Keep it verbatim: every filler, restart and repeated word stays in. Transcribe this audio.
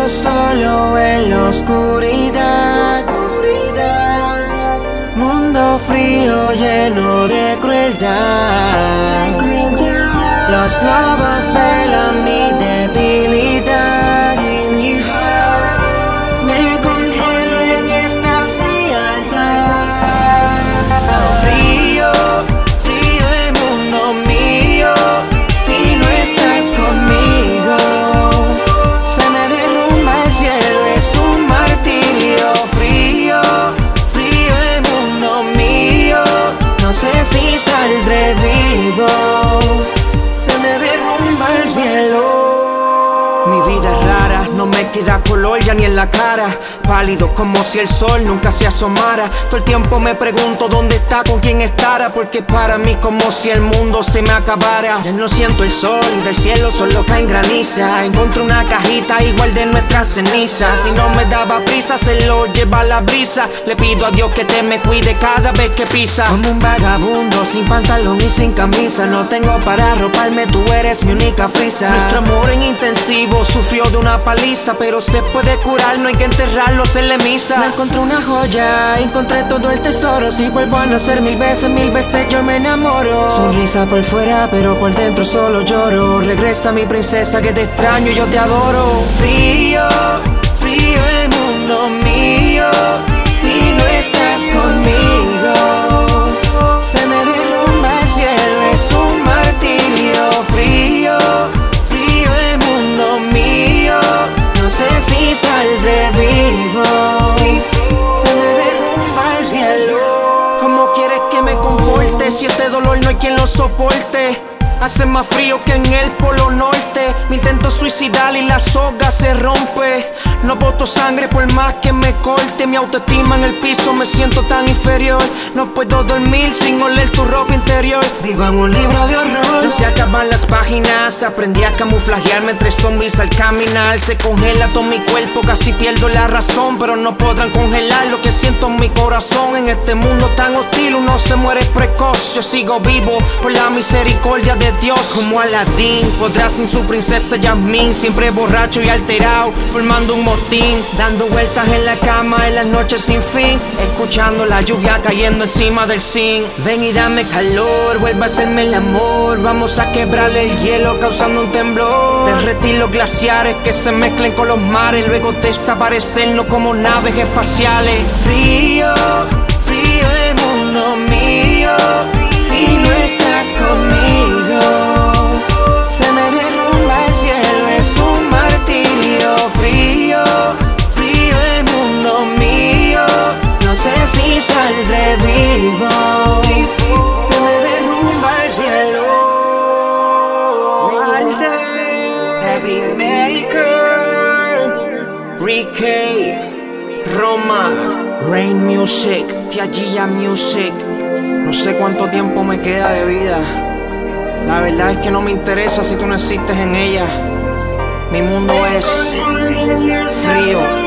Vivo solo en la oscuridad, mundo frío lleno de crueldad. Los lobos velan mi debilidad. Me congelo en esta frialdad. Frío, frío el mundo mío. Si no estás conmigo, se me derrumba el cielo, es un martirio. Frío, frío el mundo mío. No sé si saldré vivo. Se me derrumba el cielo. Mi vida es rara, no me queda color ya ni en la cara. Pálido como si el sol nunca se asomara. Todo el tiempo me pregunto dónde está, con quién estará. Porque para mí como si el mundo se me acabara. Ya no siento el sol y del cielo solo caen graniza. Encontré una cajita igual de nuestras cenizas. Si no me daba prisa se lo lleva la brisa. Le pido a Dios que te me cuide cada vez que pisa. Como un vagabundo sin pantalón y sin camisa. No tengo para arroparme, tú eres mi única frisa. Nuestro amor en intensivo sufrió de una paliza, pero se puede curar, no hay que enterrarlo, se le misa. Me encontré una joya, encontré todo el tesoro. Si vuelvo a nacer mil veces, mil veces yo me enamoro. Sonrisa por fuera, pero por dentro solo lloro. Regresa mi princesa que te extraño y yo te adoro. Frío, frío el mundo mío. Si no estás conmigo, se me derrumba el cielo, es un martirio. Frío, frío el mundo mío. No sé si saldré vivo. Se me derrumba el cielo. ¿Cómo quieres que me comporte si este dolor no hay quien lo soporte? Hace más frío que en el polo norte. Me intento suicidar y la soga se rompe. No boto sangre por más que me corte. Mi autoestima en el piso, me siento tan inferior. No puedo dormir sin oler tu ropa interior. Vivo en un libro de horror. No se acaban las páginas. Aprendí a camuflajearme entre zombies al caminar. Se congela todo mi cuerpo, casi pierdo la razón. Pero no podrán congelar lo que siento en mi corazón. En este mundo tan hostil uno se muere precoz. Yo sigo vivo por la misericordia de Dios. Como Aladín, podrá sin su princesa Yasmín. Siempre borracho y alterado, formando un motín. Dando vueltas en la cama en las noches sin fin. Escuchando la lluvia cayendo encima del zinc. Ven y dame calor, vuelve a hacerme el amor. Vamos a quebrarle el hielo causando un temblor. Derretir los glaciares que se mezclen con los mares. Luego desaparecernos como naves espaciales. Frío, frío el mundo mío. Si no estás conmigo, se me derrumba el cielo, es un martirio. Frío, frío el mundo mío. No sé si saldré vivo. Se me derrumba el cielo. Heavy Maker, Ricky, Roma, Rain Music, Fiaggia Music. No sé cuánto tiempo me queda de vida. La verdad es que no me interesa si tú no existes en ella. Mi mundo es frío.